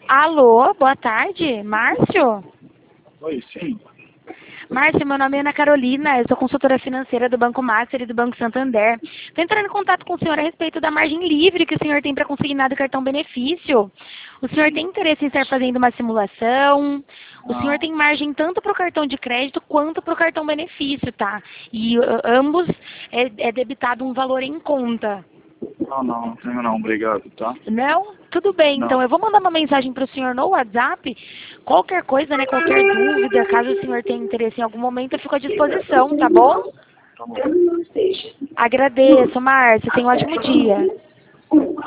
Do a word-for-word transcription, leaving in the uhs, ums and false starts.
Alô, boa tarde, Márcio? Oi, sim. Márcio, meu nome é Ana Carolina, eu sou consultora financeira do Banco Master e do Banco Santander. Estou entrando em contato com o senhor a respeito da margem livre que o senhor tem para consignar do cartão benefício. O senhor tem interesse em estar fazendo uma simulação? O senhor Não, tem margem tanto para o cartão de crédito quanto para o cartão benefício, tá? E uh, ambos é, é debitado um valor em conta. não, não, não tenho não, obrigado, tá? Não? Tudo bem, então Não, eu vou mandar uma mensagem para o senhor no WhatsApp. Qualquer coisa, né, qualquer dúvida, caso o senhor tenha interesse em algum momento, eu fico à disposição, tá bom? tá bom. Agradeço, Márcia. Tenha um ótimo dia.